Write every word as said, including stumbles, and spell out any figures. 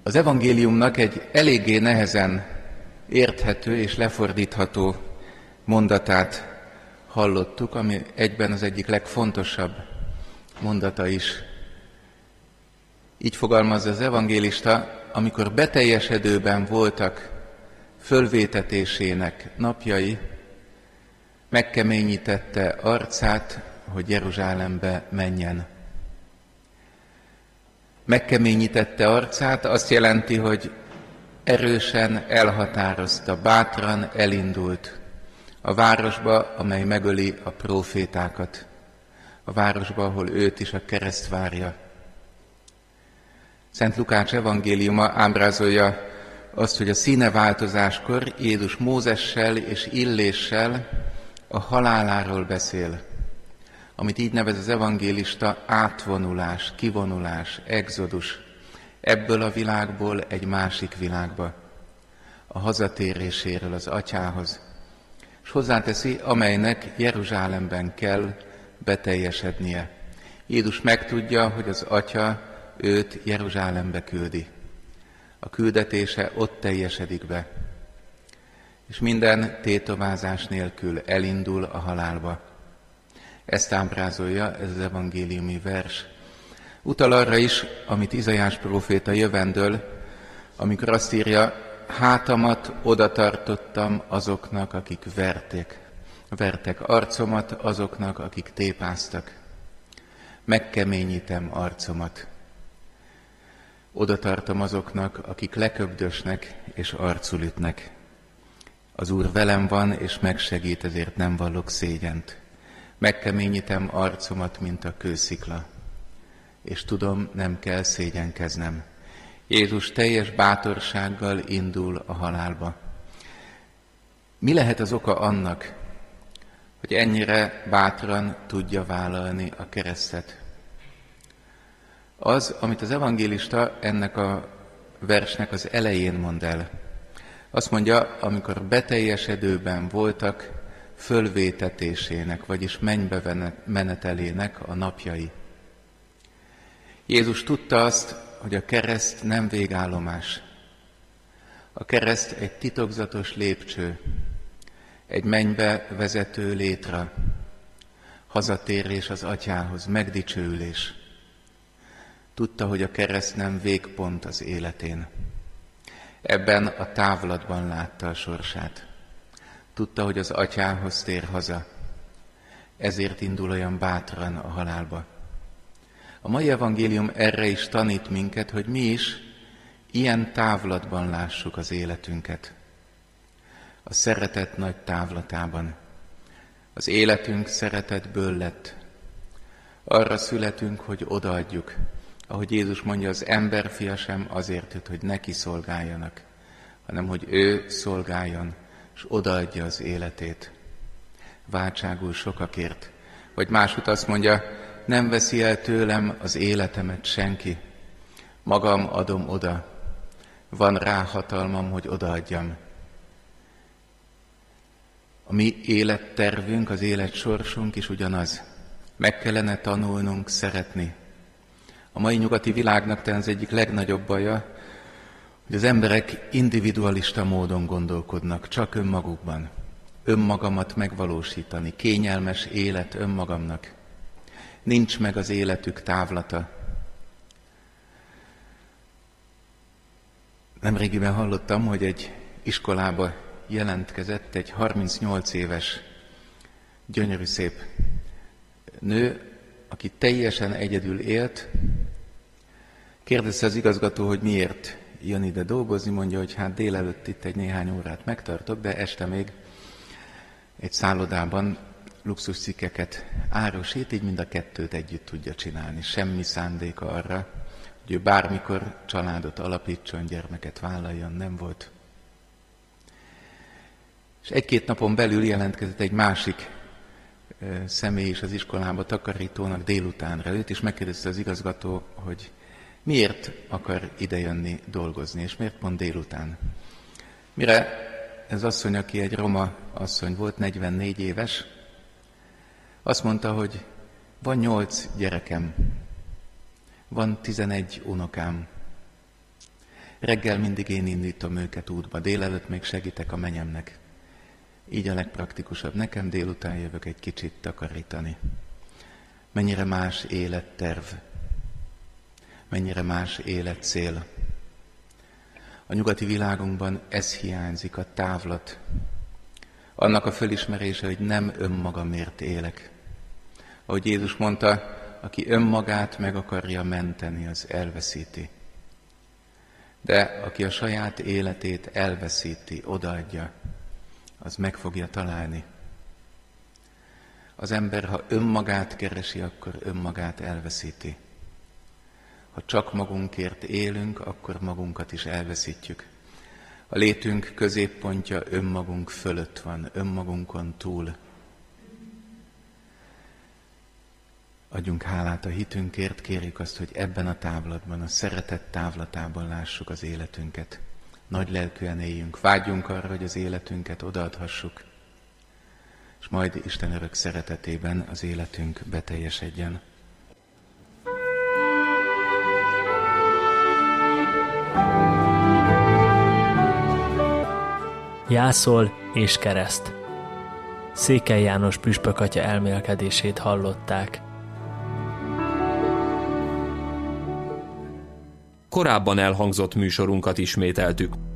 Az evangéliumnak egy eléggé nehezen érthető és lefordítható mondatát hallottuk, ami egyben az egyik legfontosabb mondata is. Így fogalmazza az evangélista: amikor beteljesedőben voltak fölvétetésének napjai, megkeményítette arcát, hogy Jeruzsálembe menjen. Megkeményítette arcát azt jelenti, hogy erősen elhatározta, bátran elindult a városba, amely megöli a prófétákat, a városba, ahol őt is a kereszt várja. Szent Lukács evangéliuma ábrázolja azt, hogy a színeváltozáskor Jézus Mózessel és Illéssel a haláláról beszél, amit így nevez az evangélista átvonulás, kivonulás, exodus, ebből a világból egy másik világba, a hazatéréséről az Atyához. És hozzáteszi, amelynek Jeruzsálemben kell beteljesednie. Jézus megtudja, hogy az Atya őt Jeruzsálembe küldi. A küldetése ott teljesedik be, és minden tétovázás nélkül elindul a halálba. Ezt ábrázolja ez az evangéliumi vers. Utal arra is, amit Izaiás próféta jövendől, amikor azt írja: hátamat odatartottam azoknak, akik verték, vertek arcomat azoknak, akik tépáztak. Megkeményítem arcomat. Odatartom azoknak, akik leköbdösnek és arcul ütnek. Az Úr velem van, és megsegít, ezért nem vallok szégyent. Megkeményítem arcomat, mint a kőszikla, és tudom, nem kell szégyenkeznem. Jézus teljes bátorsággal indul a halálba. Mi lehet az oka annak, hogy ennyire bátran tudja vállalni a keresztet? Az, amit az evangélista ennek a versnek az elején mond el. Azt mondja, amikor beteljesedőben voltak fölvétetésének, vagyis mennybe menetelének a napjai. Jézus tudta azt, hogy a kereszt nem végállomás. A kereszt egy titokzatos lépcső, egy mennybe vezető létra, hazatérés az Atyához, megdicsőülés. Tudta, hogy a kereszt nem végpont az életén. Ebben a távlatban látta a sorsát. Tudta, hogy az Atyához tér haza. Ezért indul olyan bátran a halálba. A mai evangélium erre is tanít minket, hogy mi is ilyen távlatban lássuk az életünket. A szeretet nagy távlatában. Az életünk szeretetből lett. Arra születünk, hogy odaadjuk. Ahogy Jézus mondja, az emberfia sem azért jött, hogy neki szolgáljanak, hanem hogy ő szolgáljon, és odaadja az életét. Váltságul sokakért. Vagy máshogy azt mondja, nem veszi el tőlem az életemet senki. Magam adom oda. Van rá hatalmam, hogy odaadjam. A mi élettervünk, az életsorsunk is ugyanaz. Meg kellene tanulnunk szeretni. A mai nyugati világnak talán az egyik legnagyobb baja, hogy az emberek individualista módon gondolkodnak, csak önmagukban. Önmagamat megvalósítani, kényelmes élet önmagamnak. Nincs meg az életük távlata. Nemrégiben hallottam, hogy egy iskolába jelentkezett egy harmincnyolc éves, gyönyörű szép nő, aki teljesen egyedül élt. Kérdezte az igazgató, hogy miért jön ide dolgozni, mondja, hogy hát délelőtt itt egy néhány órát megtartok, de este még egy szállodában luxuscikkeket árusít, így mind a kettőt együtt tudja csinálni. Semmi szándéka arra, hogy ő bármikor családot alapítson, gyermeket vállaljon, nem volt. És egy-két napon belül jelentkezett egy másik e, személy is az iskolába, takarítónak délutánra. Őt is megkérdezte az igazgató, hogy miért akar idejönni dolgozni, és miért pont délután. Mire ez asszony, aki egy roma asszony volt, negyvennégy éves, azt mondta, hogy van nyolc gyerekem, van tizenegy unokám. Reggel mindig én indítom őket útba, délelőtt még segítek a menyemnek. Így a legpraktikusabb. Nekem délután jövök egy kicsit takarítani. Mennyire más életterv, mennyire más életcél. A nyugati világunkban ez hiányzik, a távlat. Annak a fölismerése, hogy nem önmagamért élek. Ahogy Jézus mondta, aki önmagát meg akarja menteni, az elveszíti. De aki a saját életét elveszíti, odaadja, az meg fogja találni. Az ember, ha önmagát keresi, akkor önmagát elveszíti. Ha csak magunkért élünk, akkor magunkat is elveszítjük. A létünk középpontja önmagunk fölött van, önmagunkon túl. Adjunk hálát a hitünkért, kérjük azt, hogy ebben a távlatban, a szeretet távlatában lássuk az életünket. Nagy lelkűen éljünk, vágyjunk arra, hogy az életünket odaadhassuk, és majd Isten örök szeretetében az életünk beteljesedjen. Jászol és kereszt. Székely János püspök atya elmélkedését hallották. Korábban elhangzott műsorunkat ismételtük.